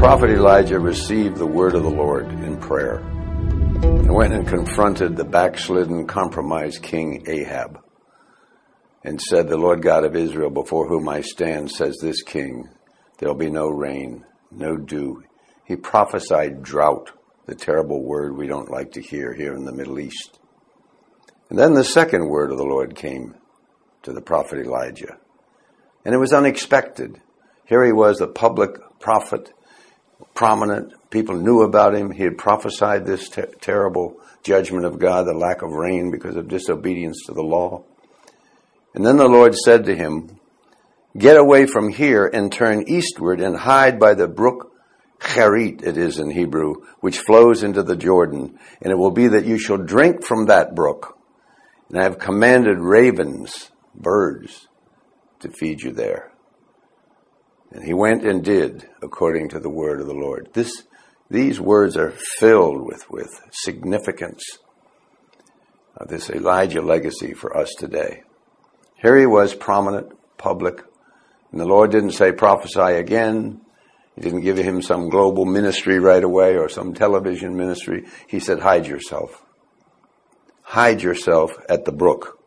prophet Elijah received the word of the Lord in prayer and went and confronted the backslidden, compromised King Ahab and said, "The Lord God of Israel, before whom I stand, says this king, there'll be no rain, no dew." He prophesied drought, the terrible word we don't like to hear here in the Middle East. And then the second word of the Lord came to the prophet Elijah. And it was unexpected. Here he was, a public prophet, prominent. People knew about him. He had prophesied this terrible judgment of God, the lack of rain because of disobedience to the law. And then the Lord said to him, "Get away from here and turn eastward and hide by the brook Cherit, it is in Hebrew, which flows into the Jordan. And it will be that you shall drink from that brook. And I have commanded ravens, birds, to feed you there." And he went and did according to the word of the Lord. These words are filled with significance of this Elijah legacy for us today. Here he was, prominent, public, and the Lord didn't say prophesy again. He didn't give him some global ministry right away or some television ministry. He said, hide yourself. Hide yourself at the brook.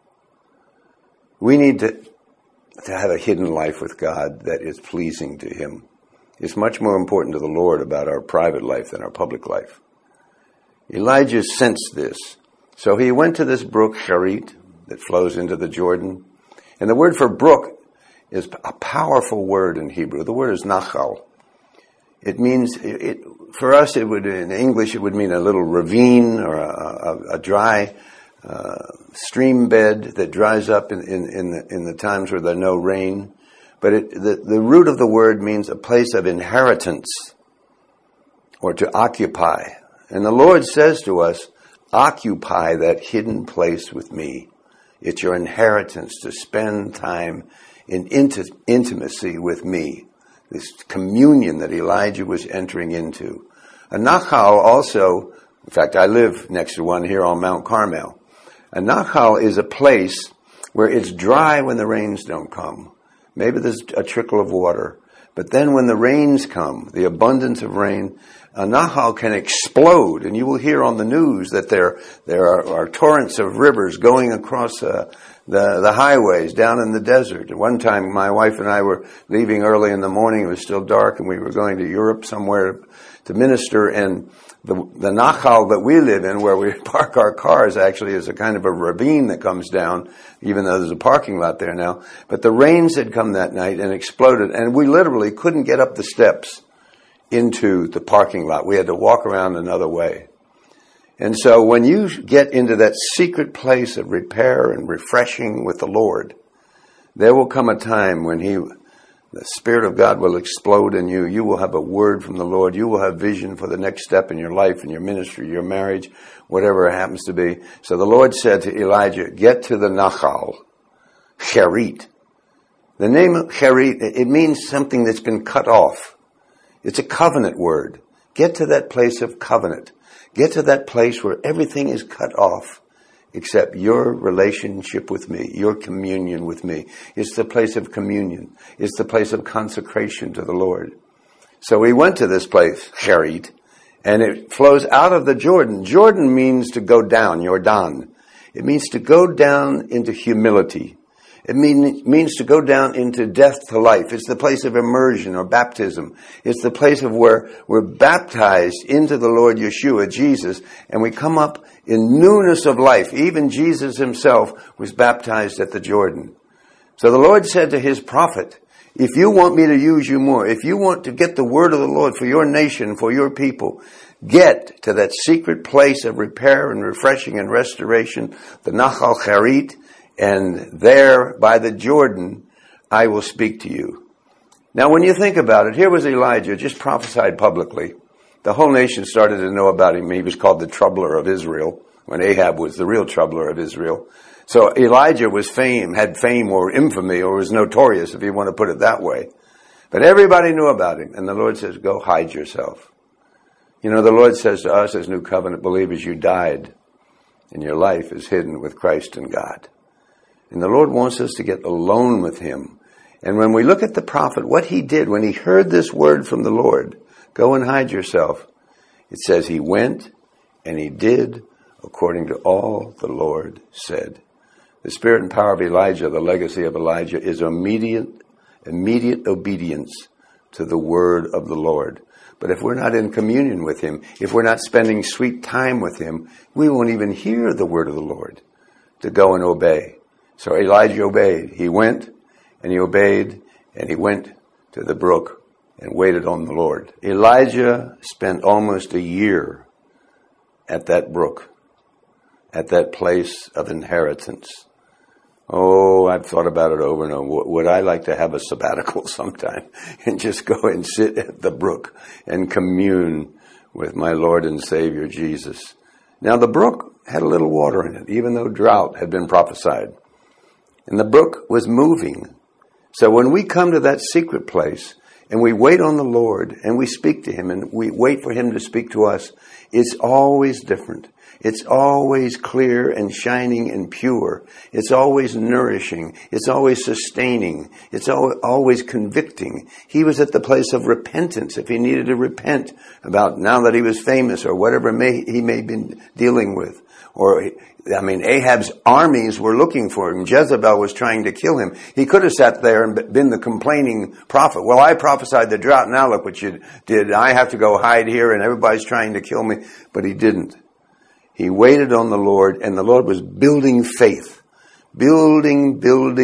We need to have a hidden life with God that is pleasing to him. It's much more important to the Lord about our private life than our public life. Elijah sensed this. So he went to this brook, Cherit, that flows into the Jordan. And the word for brook is a powerful word in Hebrew. The word is nachal. It means, for us, in English, it would mean a little ravine or a dry stream bed that dries up in the times where there's no rain. But the root of the word means a place of inheritance or to occupy. And the Lord says to us, occupy that hidden place with me. It's your inheritance to spend time in intimacy with me. This communion that Elijah was entering into. A nachal also, in fact, I live next to one here on Mount Carmel. A nachal is a place where it's dry when the rains don't come. Maybe there's a trickle of water. But then when the rains come, the abundance of rain, a nachal can explode. And you will hear on the news that there are torrents of rivers going across the highways down in the desert. At one time, my wife and I were leaving early in the morning. It was still dark, and we were going to Europe somewhere to minister. And the nachal that we live in, where we park our cars, actually is a kind of a ravine that comes down, even though there's a parking lot there now. But the rains had come that night and exploded, and we literally couldn't get up the steps into the parking lot. We had to walk around another way. And so when you get into that secret place of repair and refreshing with the Lord, there will come a time when the Spirit of God will explode in you. You will have a word from the Lord. You will have vision for the next step in your life, in your ministry, your marriage, whatever it happens to be. So the Lord said to Elijah, get to the nachal, Cherit. The name of Cherit, it means something that's been cut off. It's a covenant word. Get to that place of covenant. Get to that place where everything is cut off except your relationship with me, your communion with me. It's the place of communion. It's the place of consecration to the Lord. So we went to this place, Cherit, and it flows out of the Jordan. Jordan means to go down, Jordan. It means to go down into humility. It means to go down into death to life. It's the place of immersion or baptism. It's the place of where we're baptized into the Lord Yeshua, Jesus, and we come up in newness of life. Even Jesus himself was baptized at the Jordan. So the Lord said to his prophet, if you want me to use you more, if you want to get the word of the Lord for your nation, for your people, get to that secret place of repair and refreshing and restoration, the Nachal Cherit, and there by the Jordan, I will speak to you. Now, when you think about it, here was Elijah, just prophesied publicly. The whole nation started to know about him. He was called the troubler of Israel, when Ahab was the real troubler of Israel. So Elijah had fame or infamy, or was notorious, if you want to put it that way. But everybody knew about him. And the Lord says, go hide yourself. You know, the Lord says to us as New Covenant believers, you died, and your life is hidden with Christ and God. And the Lord wants us to get alone with him. And when we look at the prophet, what he did when he heard this word from the Lord, Go and hide yourself. It says he went and he did according to all the Lord said. The spirit and power of Elijah, the legacy of Elijah, is immediate obedience to the word of the Lord. But if we're not in communion with him, if we're not spending sweet time with him, we won't even hear the word of the Lord to go and obey. So Elijah obeyed. He went and he obeyed and he went to the brook and waited on the Lord. Elijah spent almost a year at that brook, at that place of inheritance. Oh, I've thought about it over and over. Would I like to have a sabbatical sometime and just go and sit at the brook and commune with my Lord and Savior Jesus? Now, the brook had a little water in it, even though drought had been prophesied. And the brook was moving. So when we come to that secret place and we wait on the Lord and we speak to him and we wait for him to speak to us, it's always different. It's always clear and shining and pure. It's always nourishing. It's always sustaining. It's always convicting. He was at the place of repentance if he needed to repent about now that he was famous or whatever he may have been dealing with. Ahab's armies were looking for him. Jezebel was trying to kill him. He could have sat there and been the complaining prophet. Well, I prophesied the drought. Now look what you did. I have to go hide here and everybody's trying to kill me. But he didn't. He waited on the Lord, and the Lord was building faith. Building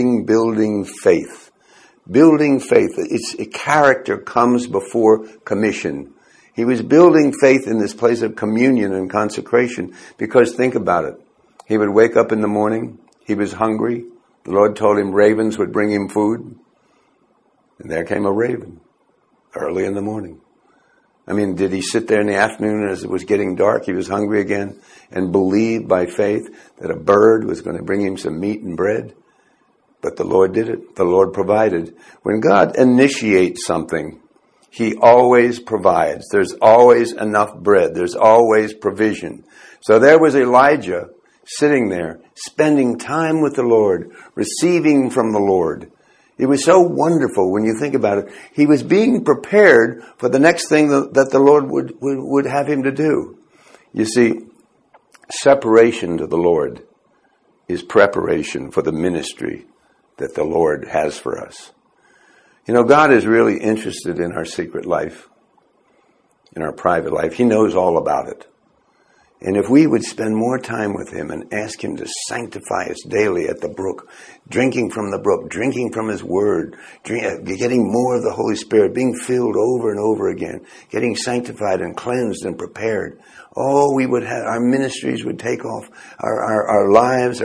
faith. Building faith. A character comes before commission. He was building faith in this place of communion and consecration because think about it. He would wake up in the morning. He was hungry. The Lord told him ravens would bring him food. And there came a raven early in the morning. Did he sit there in the afternoon as it was getting dark? He was hungry again and believed by faith that a bird was going to bring him some meat and bread. But the Lord did it. The Lord provided. When God initiates something, he always provides. There's always enough bread. There's always provision. So there was Elijah sitting there, spending time with the Lord, receiving from the Lord. It was so wonderful when you think about it. He was being prepared for the next thing that the Lord would have him to do. You see, separation to the Lord is preparation for the ministry that the Lord has for us. God is really interested in our secret life, in our private life. He knows all about it. And if we would spend more time with him and ask him to sanctify us daily at the brook, drinking from the brook, drinking from his word, getting more of the Holy Spirit, being filled over and over again, getting sanctified and cleansed and prepared. We would have, our ministries would take off, our lives,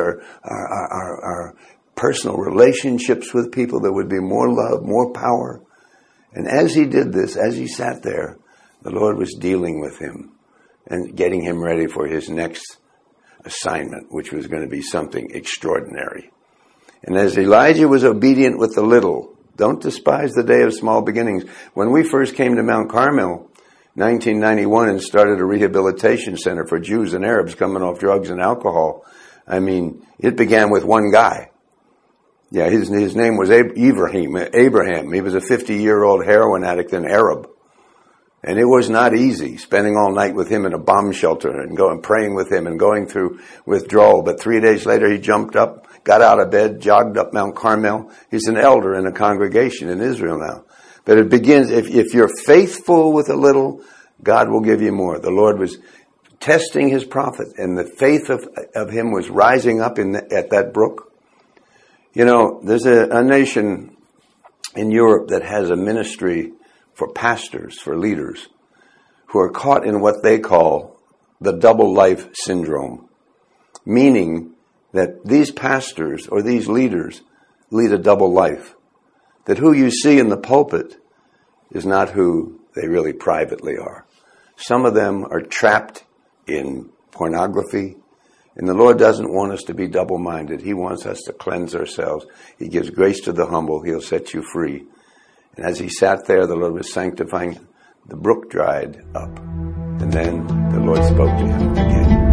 our personal relationships with people, there would be more love, more power. And as he did this, as he sat there, the Lord was dealing with him and getting him ready for his next assignment, which was going to be something extraordinary. And as Elijah was obedient with the little, don't despise the day of small beginnings. When we first came to Mount Carmel, 1991, and started a rehabilitation center for Jews and Arabs coming off drugs and alcohol, it began with one guy. Yeah, his name was Abraham. He was a 50-year-old heroin addict and Arab. And it was not easy spending all night with him in a bomb shelter and praying with him and going through withdrawal. But 3 days later, he jumped up, got out of bed, jogged up Mount Carmel. He's an elder in a congregation in Israel now. But it begins, if you're faithful with a little, God will give you more. The Lord was testing his prophet, and the faith of him was rising up at that brook. There's a nation in Europe that has a ministry for pastors, for leaders, who are caught in what they call the double life syndrome, meaning that these pastors or these leaders lead a double life, that who you see in the pulpit is not who they really privately are. Some of them are trapped in pornography, and the Lord doesn't want us to be double-minded. He wants us to cleanse ourselves. He gives grace to the humble. He'll set you free. And as he sat there, the Lord was sanctifying. The brook dried up. And then the Lord spoke to him again.